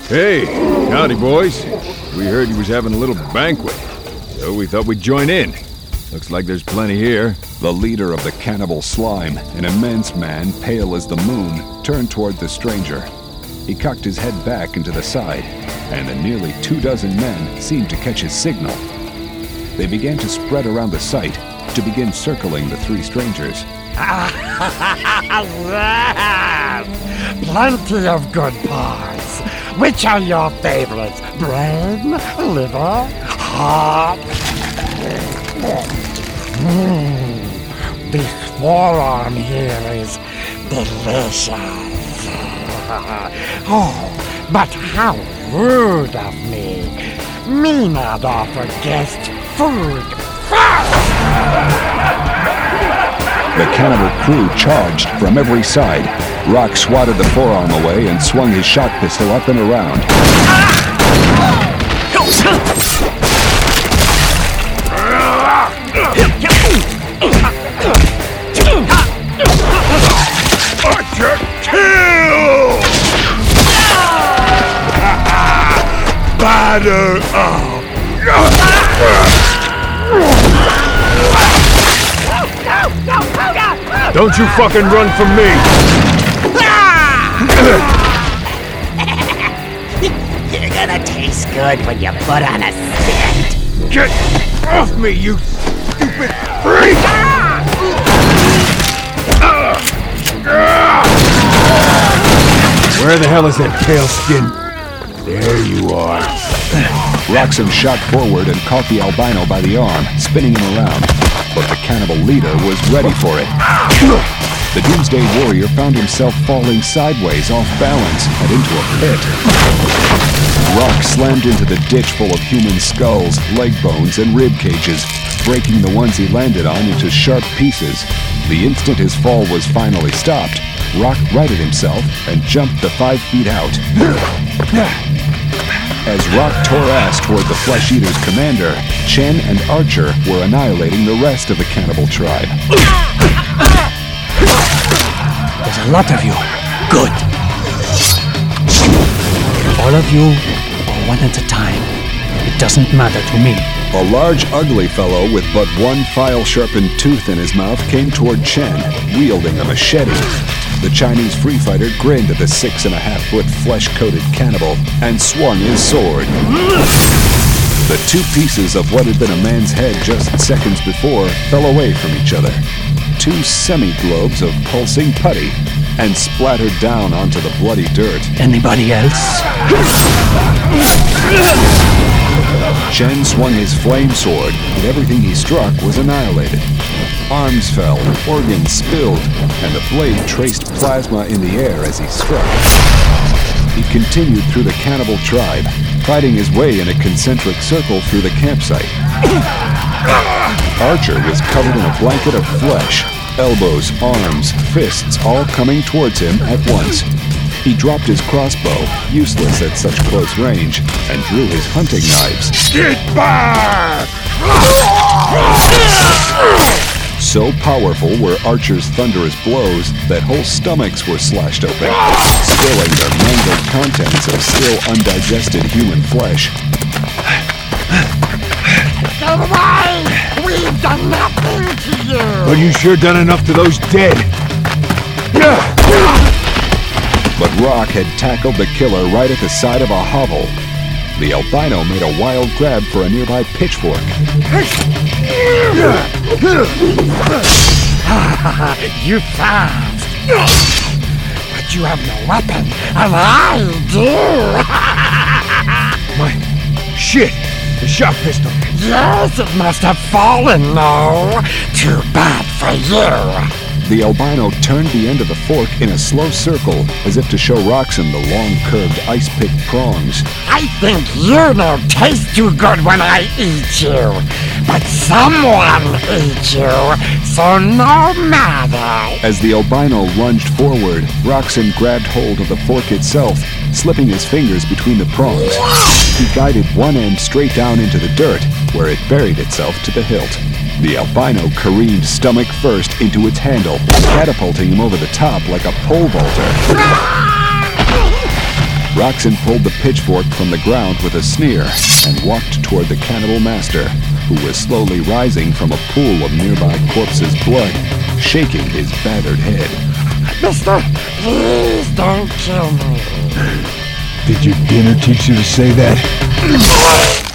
Hey, howdy, boys. We heard you was having a little banquet, so we thought we'd join in. Looks like there's plenty here. The leader of the cannibal slime, an immense man, pale as the moon, turned toward the stranger. He cocked his head back and to the side, and the nearly 24 men seemed to catch his signal. They began to spread around the site to begin circling the three strangers. Plenty of good parts. Which are your favorites? Brain, liver, heart? This forearm here is delicious. Oh, but how rude of me. Me not offer guest food first. The cannibal crew charged from every side. Rock swatted the forearm away and swung his shock pistol up and around. Archer, kill! Batter up! Don't you fucking run from me! You're gonna taste good when you put on a scent. Get off me, you stupid freak! Where the hell is that pale skin? There you are. Roxon shot forward and caught the albino by the arm, spinning him around. But the cannibal leader was ready for it. The Doomsday Warrior found himself falling sideways off balance and into a pit. Rock slammed into the ditch full of human skulls, leg bones, and rib cages, breaking the ones he landed on into sharp pieces. The instant his fall was finally stopped, Rock righted himself and jumped the 5 feet out. As Rock tore ass toward the Flesh Eater's commander, Chen and Archer were annihilating the rest of the cannibal tribe. There's a lot of you. Good. All of you, or one at a time. It doesn't matter to me. A large, ugly fellow with but one file-sharpened tooth in his mouth came toward Chen, wielding a machete. The Chinese free fighter grinned at the 6.5-foot flesh-coated cannibal and swung his sword. The two pieces of what had been a man's head just seconds before fell away from each other. 2 semi-globes of pulsing putty and splattered down onto the bloody dirt. Anybody else? Chen swung his flame sword, and everything he struck was annihilated. Arms fell, organs spilled, and the blade traced plasma in the air as he struck. He continued through the cannibal tribe, fighting his way in a concentric circle through the campsite. Archer was covered in a blanket of flesh, elbows, arms, fists all coming towards him at once. He dropped his crossbow, useless at such close range, and drew his hunting knives. Get back! So powerful were Archer's thunderous blows that whole stomachs were slashed open, spilling the mangled contents of still undigested human flesh. Get away! We've done nothing to you! But you sure done enough to those dead. But Rock had tackled the killer right at the side of a hovel. The albino made a wild grab for a nearby pitchfork. You fast! But you have no weapon, and I do! My shit! The shock pistol. Yes, it must have fallen, no. Too bad for you. The albino turned the end of the fork in a slow circle, as if to show Roxon the long, curved, ice-picked prongs. I think you don't taste too good when I eat you. But someone eats you, so no matter. As the albino lunged forward, Roxon grabbed hold of the fork itself, slipping his fingers between the prongs. He guided one end straight down into the dirt, where it buried itself to the hilt. The albino careened stomach first into its handle, catapulting him over the top like a pole vaulter. Roxon pulled the pitchfork from the ground with a sneer and walked toward the cannibal master, who was slowly rising from a pool of nearby corpses' blood, shaking his battered head. Mister, please don't kill me. Did your dinner teach you to say that?